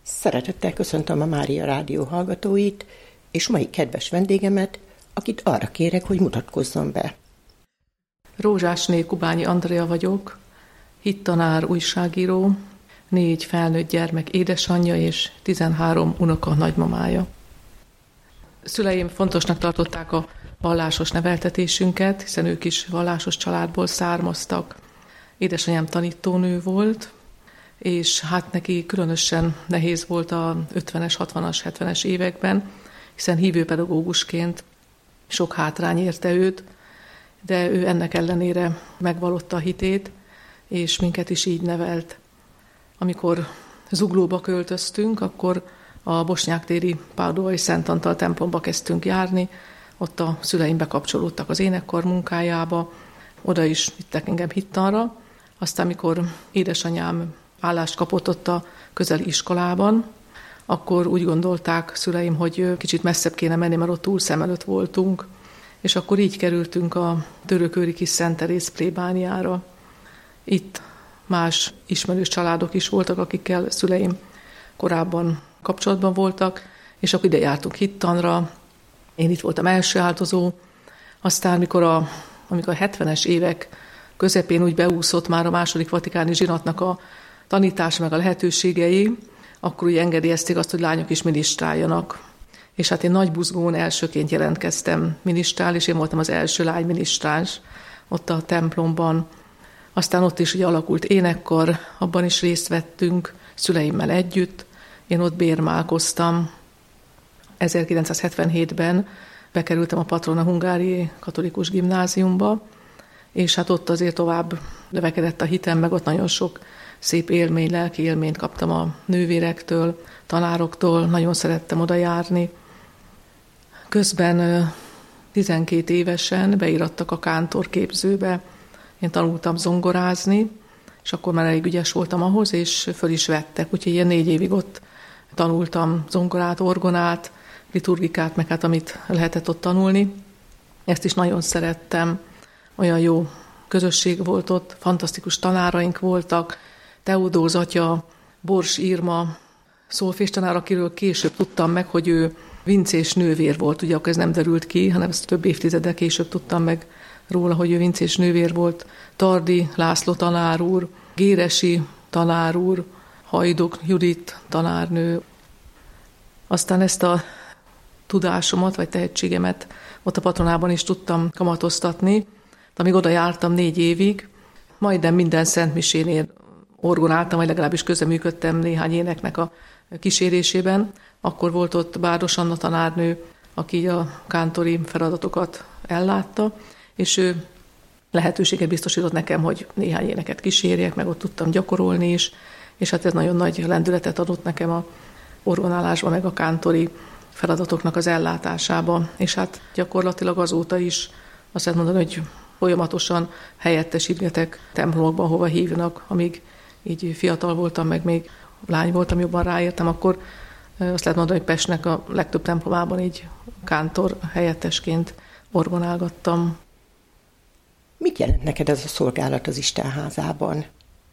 Szeretettel köszöntöm a Mária Rádió hallgatóit, és mai kedves vendégemet, akit arra kérek, hogy mutatkozzon be. Rózsásné Kubányi Andrea vagyok, hittanár, újságíró, 4 felnőtt gyermek édesanyja és 13 unoka nagymamája. Szüleim fontosnak tartották a vallásos neveltetésünket, hiszen ők is vallásos családból származtak. Édesanyám tanítónő volt, és hát neki különösen nehéz volt a 50-es, 60-as, 70-es években, hiszen hívőpedagógusként sok hátrány érte őt, de ő ennek ellenére megvallotta a hitét, és minket is így nevelt. Amikor Zuglóba költöztünk, akkor a bosnyáktéri Páldovai Szent Antal templomba kezdtünk járni, ott a szüleim bekapcsolódtak az énekkar munkájába, oda is vittek engem hittanra. Aztán, mikor édesanyám állást kapott ott a közeli iskolában, akkor úgy gondolták szüleim, hogy kicsit messzebb kéne menni, mert ott túl szem előtt voltunk, és akkor így kerültünk a Törököri Kis Szent Teréz plébániára. Itt más ismerős családok is voltak, akikkel szüleim korábban kapcsolatban voltak, és akkor ide jártunk hittanra. Én itt voltam első áldozó. Aztán, amikor a 70-es évek közepén úgy beúszott már a második vatikáni zsinatnak a tanítás meg a lehetőségei, akkor úgy engedélyezték azt, hogy lányok is minisztráljanak. És hát én nagy buzgón elsőként jelentkeztem minisztrál, és én voltam az első lány minisztráns ott a templomban. Aztán ott is ugye alakult énekkar, abban is részt vettünk szüleimmel együtt. Én ott bérmálkoztam. 1977-ben bekerültem a Patrona Hungáriai Katolikus Gimnáziumba, és hát ott azért tovább növekedett a hitem, meg ott nagyon sok szép élmény, lelki élményt kaptam a nővérektől, tanároktól, nagyon szerettem oda járni. Közben 12 évesen beirattak a kántorképzőbe, én tanultam zongorázni, és akkor már elég ügyes voltam ahhoz, és föl is vettek, úgyhogy ilyen 4 évig ott tanultam zongorát, orgonát, liturgikát, meg hát amit lehetett ott tanulni. Ezt is nagyon szerettem, olyan jó közösség volt ott, fantasztikus tanáraink voltak, Teodóz atya, Bors Irma, szolfés tanár, akiről később tudtam meg, hogy ő vincés nővér volt, ugye akkor ez nem derült ki, hanem ezt több évtizeddel később tudtam meg róla, hogy ő vincés nővér volt, Tardi László tanár úr, Géresi tanár úr, Hajduk Judit tanárnő. Aztán ezt a tudásomat, vagy tehetségemet ott a Patronában is tudtam kamatoztatni, de amíg oda jártam 4 évig, majdnem minden szentmisénél orgonáltam, vagy legalábbis közreműködtem néhány éneknek a kísérésében. Akkor volt ott Bárdos Anna tanárnő, aki a kántori feladatokat ellátta, és ő lehetőséget biztosított nekem, hogy néhány éneket kísérjek, meg ott tudtam gyakorolni is, és hát ez nagyon nagy lendületet adott nekem a orgonálásban, meg a kántori feladatoknak az ellátásába. És hát gyakorlatilag azóta is azt lehet mondani, hogy folyamatosan helyettesítgetek templomokban, hova hívnak, amíg így fiatal voltam, meg még lány voltam, jobban ráértem, akkor azt lehet mondani, hogy Pestnek a legtöbb templomában így kántor helyettesként orgonálgattam. Mit jelent neked ez a szolgálat az Istenházában?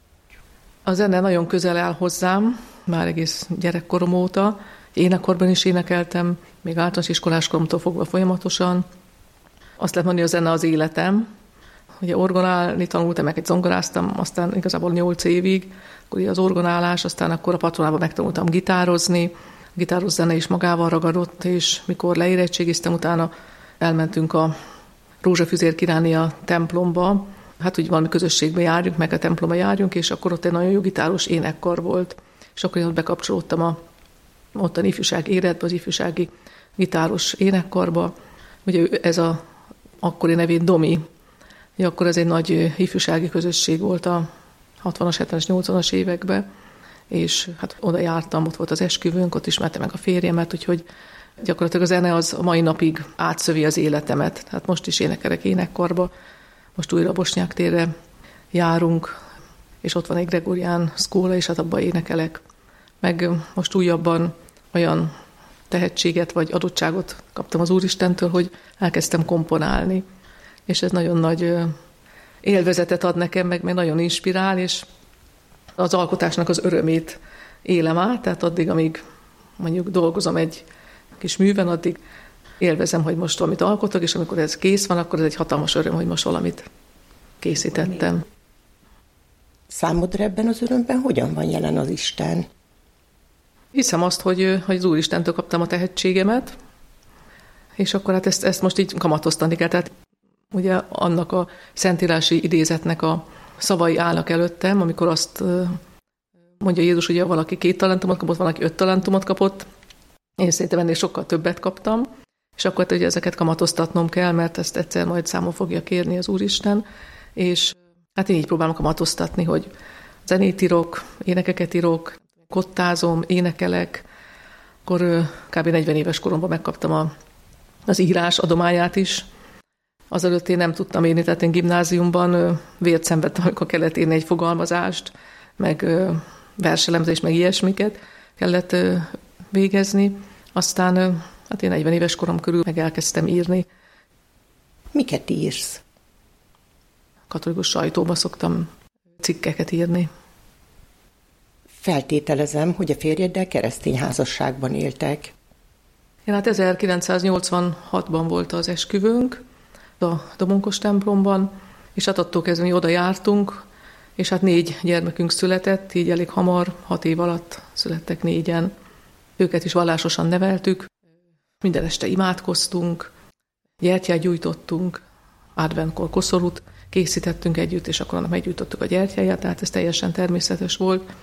A zene nagyon közel áll hozzám, már egész gyerekkorom óta. Énekkorban is énekeltem, még általános iskoláskoromtól fogva folyamatosan. Azt lehet mondani, hogy a zene az életem. Ugye orgonálni tanultam, meg zongoráztam, aztán igazából 8 évig, akkor az orgonálás, aztán akkor a Patronában megtanultam gitározni. A gitáros zene is magával ragadott, és mikor leérettségiztem, utána elmentünk a Rózsafüzér Királynéja templomba, hát úgy valami közösségbe járjunk, meg a templomba járjunk, és akkor ott egy nagyon jó gitáros énekkar volt, és akkor én ott bekapcsolódtam a ottani ifjúság életbe, az ifjúsági gitáros énekkarba. Ugye ez a akkori nevén Domi, akkor ez egy nagy ifjúsági közösség volt a 60-as, 70-es, 80-as években, és hát oda jártam, ott volt az esküvőnk, ott ismertem meg a férjemet, úgyhogy gyakorlatilag a zene az a mai napig átszövi az életemet. Tehát most is énekelek énekkarba, most újra Bosnyák térre járunk, és ott van egy Gregorián szkóla, és hát abban énekelek. Meg most újabban olyan tehetséget vagy adottságot kaptam az Úristentől, hogy elkezdtem komponálni. És ez nagyon nagy élvezetet ad nekem, meg nagyon inspirál, és az alkotásnak az örömét élem át, tehát addig, amíg mondjuk dolgozom egy kis műven, addig élvezem, hogy most valamit alkotok, és amikor ez kész van, akkor ez egy hatalmas öröm, hogy most valamit készítettem. Számodra ebben az örömben hogyan van jelen az Isten? Hiszem azt, hogy az Úristentől kaptam a tehetségemet, és akkor hát ezt most így kamatoztatni kell. Tehát ugye annak a szentírási idézetnek a szavai állnak előttem, amikor azt mondja Jézus, hogy valaki 2 talentumot kapott, valaki 5 talentumot kapott, én szerintem ennél sokkal többet kaptam, és akkor ugye ezeket kamatoztatnom kell, mert ezt egyszer majd számon fogja kérni az Úristen, és hát én így próbálom kamatoztatni, hogy zenét írok, énekeket írok, kottázom, énekelek, akkor kb. 40 éves koromban megkaptam az írás adományát is. Azelőtt én nem tudtam írni, tehát én gimnáziumban vért szenvedtem, amikor kellett írni egy fogalmazást, meg verselemzést, meg ilyesmiket kellett végezni. Aztán hát én 40 éves korom körül meg elkezdtem írni. Miket írsz? Katolikus sajtóba szoktam cikkeket írni. Feltételezem, hogy a férjeddel keresztény házasságban éltek. Igen, hát 1986-ban volt az esküvőnk a Domonkos templomban, és hát attól kezdve mi oda jártunk, és hát 4 gyermekünk született, így elég hamar, 6 év alatt születtek 4-en. Őket is vallásosan neveltük, minden este imádkoztunk, gyertyát gyújtottunk, adventkor koszorút készítettünk együtt, és akkor annak meggyújtottuk a gyertyáját, tehát ez teljesen természetes volt.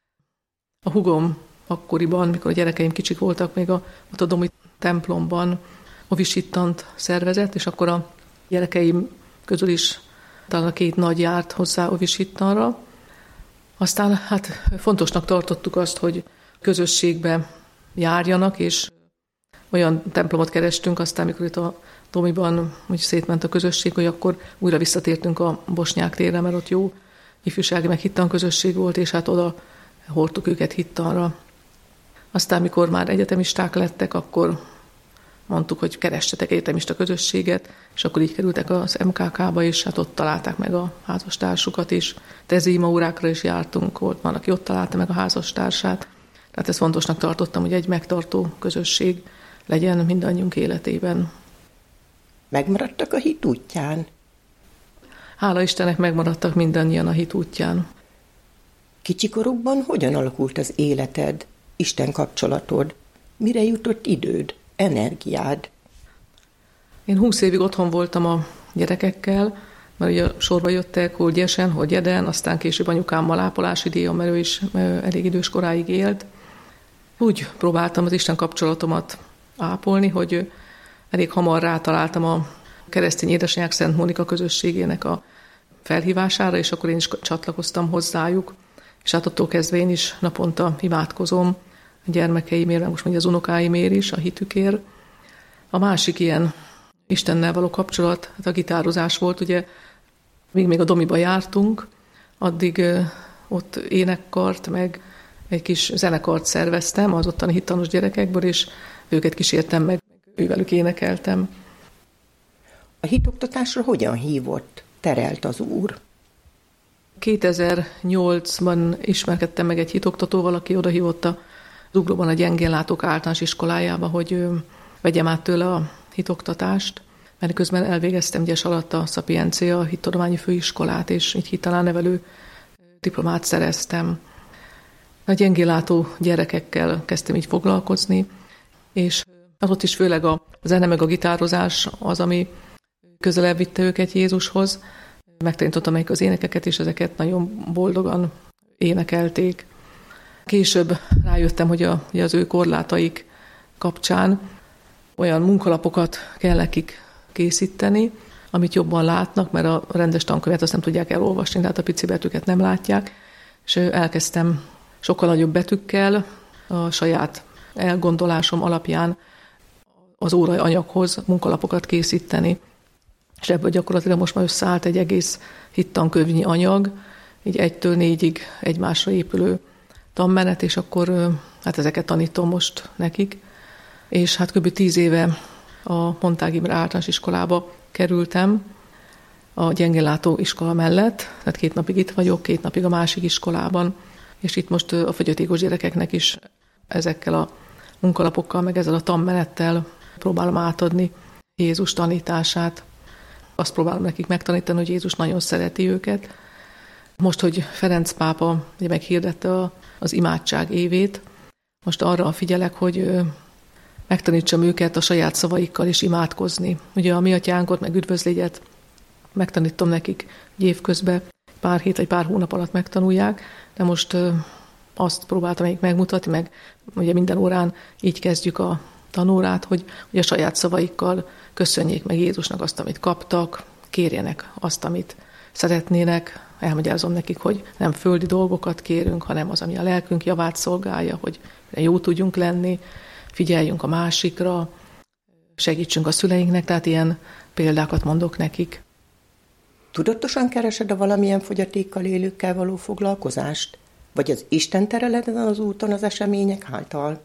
A hugom akkoriban, mikor a gyerekeim kicsik voltak, még a domi templomban ovisittant szervezett, és akkor a gyerekeim közül is talán a 2 nagy járt hozzá ovisittanra. Aztán hát fontosnak tartottuk azt, hogy közösségbe járjanak, és olyan templomot kerestünk, aztán mikor itt a Domiban úgy szétment a közösség, hogy akkor újra visszatértünk a Bosnyák térre, mert ott jó ifjúsági meg hittan közösség volt, és hát oda hordtuk őket hittanra. Aztán, mikor már egyetemisták lettek, akkor mondtuk, hogy keressetek egyetemista közösséget, és akkor így kerültek az MKK-ba, és hát ott találták meg a házastársukat is. Tezímaórákra is jártunk, volt már, aki ott találta meg a házastársát. Tehát ezt fontosnak tartottam, hogy egy megtartó közösség legyen mindannyiunk életében. Megmaradtak a hit útján? Hála Istennek megmaradtak mindannyian a hit útján. Kicsikorukban hogyan alakult az életed, Isten kapcsolatod? Mire jutott időd, energiád? Én 20 évig otthon voltam a gyerekekkel, mert ugye sorba jöttek, hol gyesen, hol gyeden, aztán később anyukámmal ápolási díjon, mert ő is elég idős koráig élt. Úgy próbáltam az Isten kapcsolatomat ápolni, hogy elég hamar rátaláltam a keresztény édesanyák Szent Mónika közösségének a felhívására, és akkor én is csatlakoztam hozzájuk. És hát attól kezdve én is naponta imádkozom a gyermekeimért, most mondja az unokáimért is, a hitükért. A másik ilyen Istennel való kapcsolat, hát a gitározás volt, ugye, míg még a Domiba jártunk, addig ott énekkart, meg egy kis zenekart szerveztem az ottani hittanos gyerekekből, és őket kísértem meg, ővelük énekeltem. A hitoktatásra hogyan hívott, terelt az Úr? 2008-ban ismerkedtem meg egy hitoktatóval, aki odahívott az Ugróban a gyengénlátók általános iskolájába, hogy vegyem át tőle a hitoktatást, mert közben elvégeztem gyes alatt a Szapiencia hittudományi főiskolát, és így hittanárnevelő diplomát szereztem. A gyengénlátó gyerekekkel kezdtem így foglalkozni, és ott is főleg a zene meg a gitározás az, ami közelebb vitte őket Jézushoz. Megtanítottam nekik az énekeket, és ezeket nagyon boldogan énekelték. Később rájöttem, hogy az ő korlátaik kapcsán olyan munkalapokat kell nekik készíteni, amit jobban látnak, mert a rendes tankönyvet azt nem tudják elolvasni, tehát a pici betűket nem látják, és elkezdtem sokkal nagyobb betűkkel a saját elgondolásom alapján az órai anyaghoz munkalapokat készíteni. És ebből gyakorlatilag most már összeállt egy egész hittankönyvnyi anyag, így 1-től 4-ig egymásra épülő tanmenet, és akkor hát ezeket tanítom most nekik. És hát kb. 10 éve a Montág Imre általános iskolába kerültem a gyengénlátó iskola mellett, tehát 2 napig itt vagyok, 2 napig a másik iskolában. és itt most a fogyatékos gyerekeknek is ezekkel a munkalapokkal, meg ezzel a tanmenettel próbálom átadni Jézus tanítását. Azt próbálom nekik megtanítani, hogy Jézus nagyon szereti őket. Most, hogy Ferenc pápa ugye meghirdette az imádság évét, most arra figyelek, hogy megtanítsam őket a saját szavaikkal is imádkozni. Ugye a mi atyánkot, meg üdvözlégyet megtanítom nekik évközben, pár hét vagy pár hónap alatt megtanulják, de most azt próbáltam még megmutatni, meg ugye minden órán így kezdjük a tanórát, hogy a saját szavaikkal köszönjék meg Jézusnak azt, amit kaptak, kérjenek azt, amit szeretnének. Elmagyarázom nekik, hogy nem földi dolgokat kérünk, hanem az, ami a lelkünk javát szolgálja, hogy jó tudjunk lenni, figyeljünk a másikra, segítsünk a szüleinknek, tehát ilyen példákat mondok nekik. Tudatosan keresed a valamilyen fogyatékkal élőkkel való foglalkozást? Vagy az Isten tereled az úton az események által?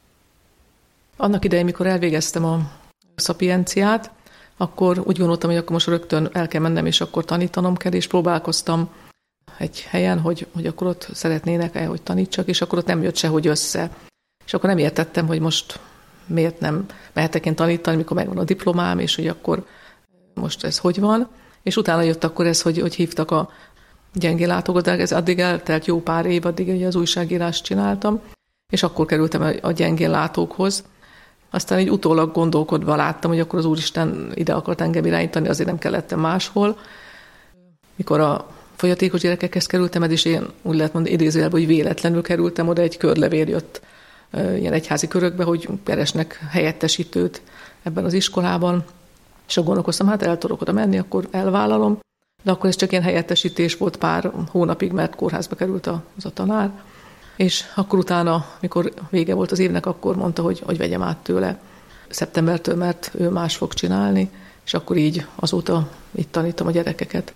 Annak idején, mikor elvégeztem a szapienciát, akkor úgy gondoltam, hogy akkor most rögtön el kell mennem, és akkor tanítanom kell, és próbálkoztam egy helyen, hogy akkor ott szeretnének-e, hogy tanítsak, és akkor ott nem jött sehogy össze. És akkor nem értettem, hogy most miért nem mehetek én tanítani, mikor megvan a diplomám, és hogy akkor most ez hogy van. És utána jött akkor ez, hogy hívtak a gyengéllátókhoz, de ez addig eltelt jó pár év, addig ugye az újságírást csináltam, és akkor kerültem a gyengéllátókhoz. Aztán így utólag gondolkodva láttam, hogy akkor az Úristen ide akart engem irányítani, azért nem kellettem máshol. Mikor a fogyatékos gyerekekhez kerültem, és én úgy lehet mondani idézőjelben, hogy véletlenül kerültem oda, egy körlevél jött ilyen egyházi körökbe, hogy keresnek helyettesítőt ebben az iskolában, és akkor gondolkoztam, hát el tudok oda menni, akkor elvállalom, de akkor ez csak ilyen helyettesítés volt pár hónapig, mert kórházba került az a tanár, és akkor utána, mikor vége volt az évnek, akkor mondta, hogy vegyem át tőle szeptembertől, mert ő más fog csinálni, és akkor így azóta itt tanítom a gyerekeket.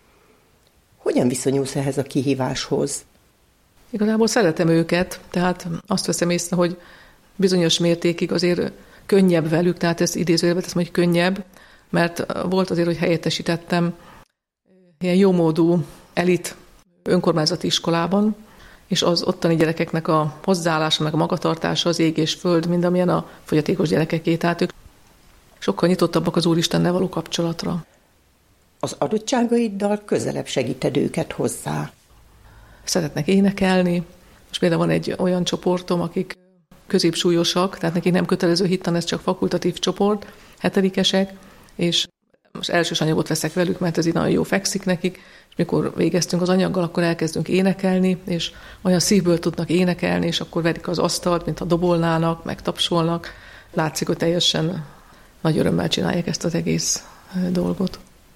Hogyan viszonyulsz ehhez a kihíváshoz? Igazából szeretem őket, tehát azt veszem észre, hogy bizonyos mértékig azért könnyebb velük, tehát ezt idézőjelben teszem, hogy könnyebb, mert volt azért, hogy helyettesítettem ilyen jómódú elit önkormányzati iskolában, és az ottani gyerekeknek a hozzáállása, meg a magatartása az ég és föld, mind amilyen a fogyatékos gyerekeké, tehát ők sokkal nyitottabbak az Úristennel való kapcsolatra. Az adottságaiddal közelebb segíted őket hozzá. Szeretnek énekelni. Most például van egy olyan csoportom, akik középsúlyosak, tehát nekik nem kötelező hittan, ez csak fakultatív csoport, 7-esek, és most elsős anyagot veszek velük, mert ez így nagyon jó fekszik nekik, és mikor végeztünk az anyaggal, akkor elkezdünk énekelni, és olyan szívből tudnak énekelni, és akkor verik az asztalt, mint ha dobolnának, meg tapsolnak. Látszik, hogy teljesen nagy örömmel csinálják ezt az egész dolgot.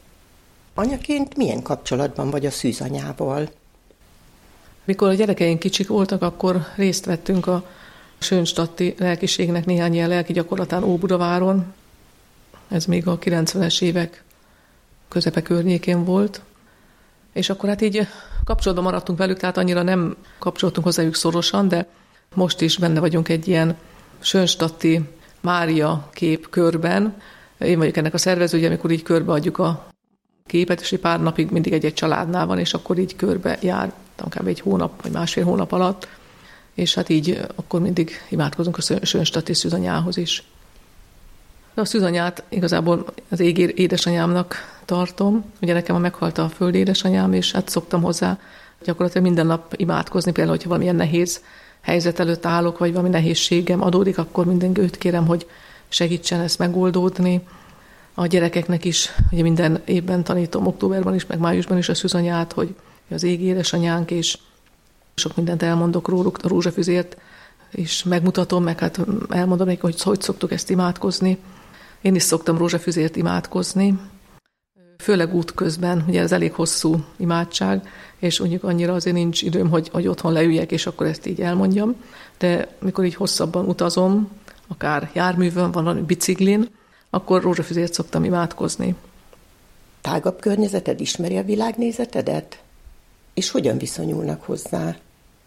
Anyaként milyen kapcsolatban vagy a szűzanyával? Mikor a gyerekeink kicsik voltak, akkor részt vettünk a Sönstadti lelkiségnek néhány ilyen lelki gyakorlatán Óbudaváron. Ez még a 90-es évek közepe környékén volt. És akkor hát így kapcsolatban maradtunk velük, tehát annyira nem kapcsoltunk hozzájuk szorosan, de most is benne vagyunk egy ilyen Sönstadti Mária kép körben. Én vagyok ennek a szervezője, amikor így körbeadjuk a képet, és egy pár napig mindig egy családnál van, és akkor így körbe jár, kb. Egy hónap, vagy másfél hónap alatt, és hát így akkor mindig imádkozunk a Sönstadti szűzanyához is. De a szűzanyát igazából az égi édesanyámnak tartom. Ugye nekem meghalt a földi édesanyám, és hát szoktam hozzá gyakorlatilag minden nap imádkozni. Például, hogyha valamilyen nehéz helyzet előtt állok, vagy valami nehézségem adódik, akkor minden őt kérem, hogy segítsen ezt megoldódni. A gyerekeknek is, ugye minden évben tanítom, októberben is, meg májusban is a szűzanyát, hogy az égi édesanyánk, és sok mindent elmondok róluk, a rózsafüzért, és megmutatom, meg hát elmondom nekik, hogy szoktuk ezt imádkozni. Én is szoktam rózsafüzért imádkozni, főleg útközben, ugye ez elég hosszú imádság, és mondjuk annyira azért nincs időm, hogy otthon leüljek, és akkor ezt így elmondjam. De mikor így hosszabban utazom, akár járművön, van valami biciklin, akkor rózsafüzért szoktam imádkozni. Tágabb környezeted ismeri a világnézetedet? És hogyan viszonyulnak hozzá?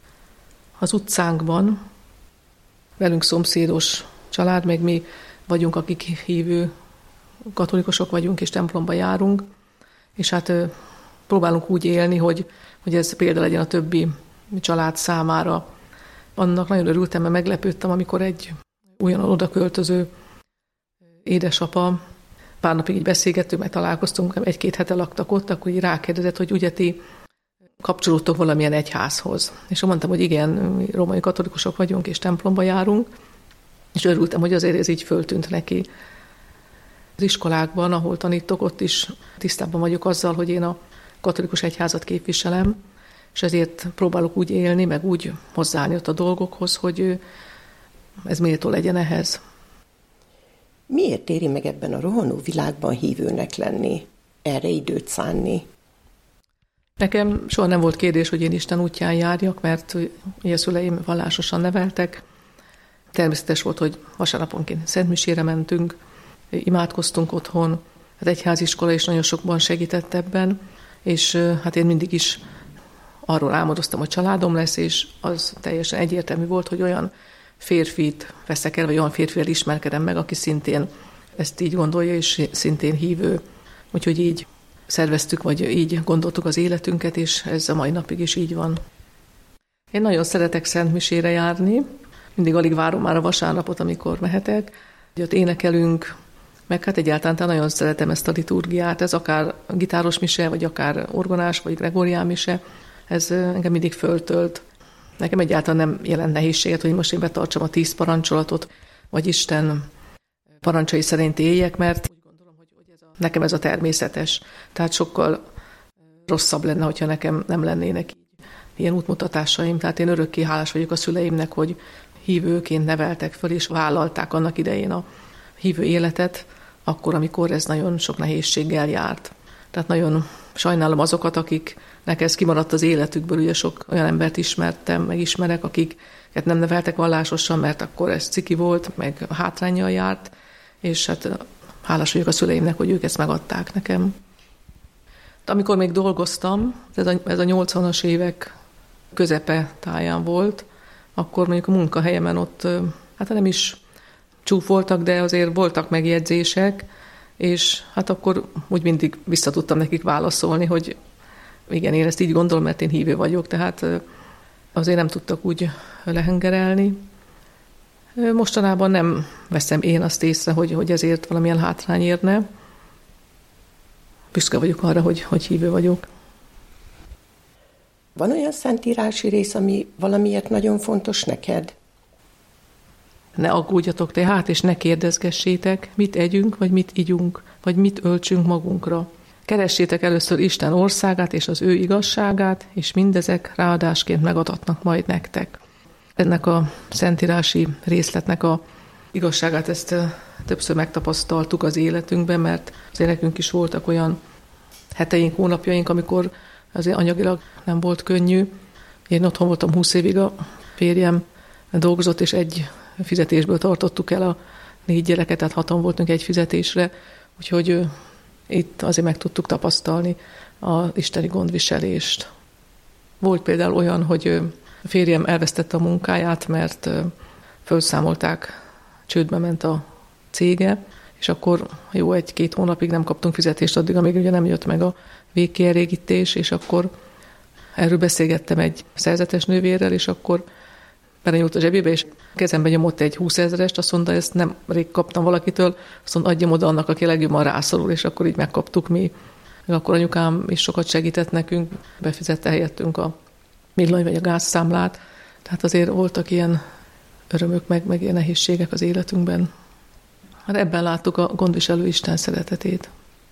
Az utcánkban velünk szomszédos család, meg mi vagyunk, akik hívő katolikusok vagyunk, és templomba járunk, és hát próbálunk úgy élni, hogy ez példa legyen a többi család számára. Annak nagyon örültem, mert meglepődtem, amikor egy újonnan oda költöző édesapa, pár napig így beszélgettünk, mert találkoztunk, egy-két hete laktak ott, akkor így rákérdezett, hogy ugye ti kapcsolódtok valamilyen egyházhoz. És mondtam, hogy igen, mi római katolikusok vagyunk, és templomba járunk, és örültem, hogy azért ez így föltűnt neki. Az iskolákban, ahol tanítok, ott is tisztában vagyok azzal, hogy én a katolikus egyházat képviselem, és ezért próbálok úgy élni, meg úgy hozzáállni ott a dolgokhoz, hogy ez méltó legyen ehhez. Miért éri meg ebben a rohanó világban hívőnek lenni, erre időt szánni? Nekem soha nem volt kérdés, hogy én Isten útján járjak, mert ugye a szüleim vallásosan neveltek. Természetes volt, hogy vasárnaponként szentmisére mentünk, imádkoztunk otthon, az egyháziskola is nagyon sokban segített ebben, és hát én mindig is arról álmodoztam, hogy családom lesz, és az teljesen egyértelmű volt, hogy olyan férfit veszek el, vagy olyan férfivel ismerkedem meg, aki szintén ezt így gondolja, és szintén hívő. Úgyhogy így szerveztük, vagy így gondoltuk az életünket, és ez a mai napig is így van. Én nagyon szeretek szentmisére járni, mindig alig várom már a vasárnapot, amikor mehetek. Ott énekelünk, meg hát egyáltalán nagyon szeretem ezt a liturgiát, ez akár gitáros mise, vagy akár orgonás, vagy gregorián mise, ez engem mindig föltölt. Nekem egyáltalán nem jelent nehézséget, hogy most én betartsam a 10 parancsolatot, vagy Isten parancsai szerint éljek, mert úgy gondolom, hogy nekem ez a természetes. Tehát sokkal rosszabb lenne, hogyha nekem nem lennének ilyen útmutatásaim. Tehát én örökké hálás vagyok a szüleimnek, hogy hívőként neveltek föl, és vállalták annak idején a hívő életet, akkor, amikor ez nagyon sok nehézséggel járt. Tehát nagyon sajnálom azokat, akiknek ez kimaradt az életükből. Ugye sok olyan embert ismertem, meg ismerek, akiket nem neveltek vallásosan, mert akkor ez ciki volt, meg hátránnyal járt, és hát hálás vagyok a szüleimnek, hogy ők ezt megadták nekem. De amikor még dolgoztam, ez a 80-as évek közepe táján volt, akkor mondjuk a munkahelyemen ott, hát nem is csúfoltak, de azért voltak megjegyzések, és hát akkor úgy mindig vissza tudtam nekik válaszolni, hogy igen, én ezt így gondolom, mert én hívő vagyok, tehát azért nem tudtak úgy lehengerelni. Mostanában nem veszem én azt észre, hogy ezért valamilyen hátrány érne. Büszke vagyok arra, hogy hívő vagyok. Van olyan szentírási rész, ami valamiért nagyon fontos neked? Ne aggódjatok tehát, és ne kérdezgessétek, mit együnk, vagy mit igyunk, vagy mit öltsünk magunkra. Keressétek először Isten országát és az ő igazságát, és mindezek ráadásként megadatnak majd nektek. Ennek a szentírási részletnek a igazságát ezt többször megtapasztaltuk az életünkben, mert azért nekünk is voltak olyan heteink, hónapjaink, amikor azért anyagilag nem volt könnyű. Én otthon voltam 20 évig, a férjem dolgozott, és egy fizetésből tartottuk el a 4 gyereket, tehát 6-an voltunk egy fizetésre, úgyhogy itt azért meg tudtuk tapasztalni az isteni gondviselést. Volt például olyan, hogy a férjem elvesztette a munkáját, mert felszámolták, csődbe ment a cége, és akkor jó 1-2 hónapig nem kaptunk fizetést addig, amíg ugye nem jött meg a végkielégítés, és akkor erről beszélgettem egy szerzetes nővérrel, és akkor belenyúlt a zsebébe, és kezembe nyomott egy 20 000-est, azt mondta, ezt nem rég kaptam valakitől, azt mondta, adjam oda annak, aki legjobban rászorul, és akkor így megkaptuk mi. Meg akkor anyukám is sokat segített nekünk, befizette helyettünk a villany vagy a gázszámlát, tehát azért voltak ilyen örömök, meg ilyen nehézségek az életünkben. Hát ebben láttuk a gondviselő Isten szeretetét.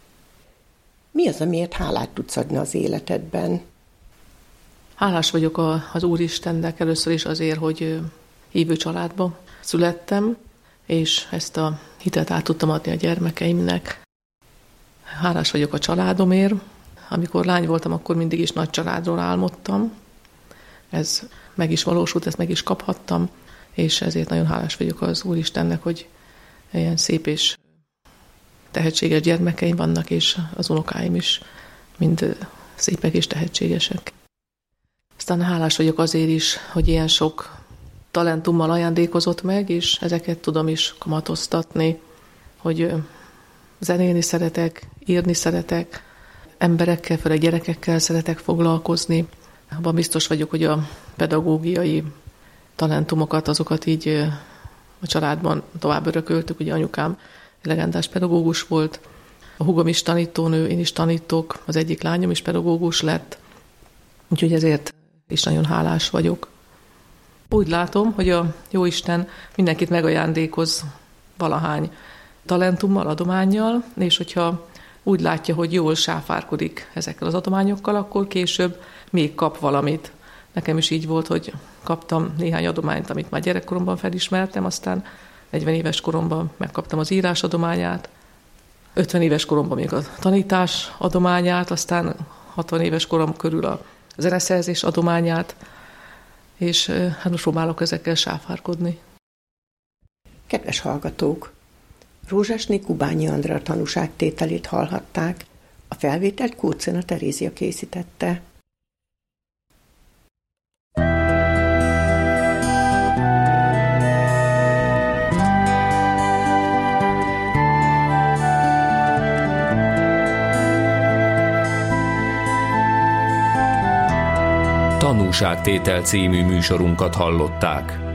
Mi az, amiért hálát tudsz adni az életedben? Hálás vagyok az Úristennek először is azért, hogy hívő családba születtem, és ezt a hitet át tudtam adni a gyermekeimnek. Hálás vagyok a családomért. Amikor lány voltam, akkor mindig is nagy családról álmodtam. Ez meg is valósult, ezt meg is kaphattam, és ezért nagyon hálás vagyok az Úristennek, hogy ilyen szép és tehetséges gyermekeim vannak, és az unokáim is mind szépek és tehetségesek. Aztán hálás vagyok azért is, hogy ilyen sok talentummal ajándékozott meg, és ezeket tudom is kamatoztatni, hogy zenélni szeretek, írni szeretek, emberekkel, főleg gyerekekkel szeretek foglalkozni. Abban biztos vagyok, hogy a pedagógiai talentumokat, azokat így a családban tovább örököltük. Ugye anyukám legendás pedagógus volt, a húgom is tanítónő, én is tanítok, az egyik lányom is pedagógus lett, úgyhogy ezért is nagyon hálás vagyok. Úgy látom, hogy a Jóisten mindenkit megajándékoz valahány talentummal, adománnyal, és hogyha úgy látja, hogy jól sáfárkodik ezekkel az adományokkal, akkor később még kap valamit. Nekem is így volt, hogy kaptam néhány adományt, amit már gyerekkoromban felismertem, aztán 40 éves koromban megkaptam az írás adományát, 50 éves koromban még a tanítás adományát, aztán 60 éves korom körül a zeneszerzés adományát, és hát most próbálok ezekkel sáfárkodni. Kedves hallgatók! Rózsásné Kubányi Andrea tanúságtételét hallhatták. A felvételt Kóczena Terézia készítette. Tanúságtétel című műsorunkat hallották.